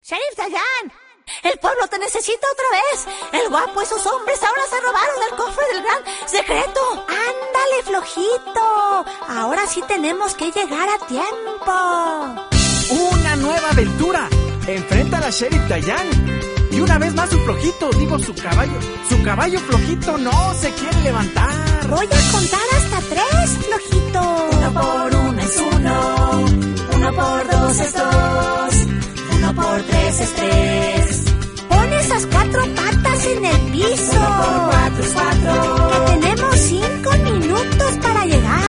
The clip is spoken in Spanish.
¡Sheriff Dayan! ¡El pueblo te necesita otra vez! ¡El guapo y sus hombres ahora se robaron el cofre del gran secreto! ¡Ándale, flojito! Ahora sí tenemos que llegar a tiempo. ¡Una nueva aventura! Enfrenta a la Sheriff Dayan. Y una vez más su flojito, su caballo flojito no se quiere levantar. Voy a contar hasta 3, flojito. 1 por 1 es 1, 1 por 2 es 2.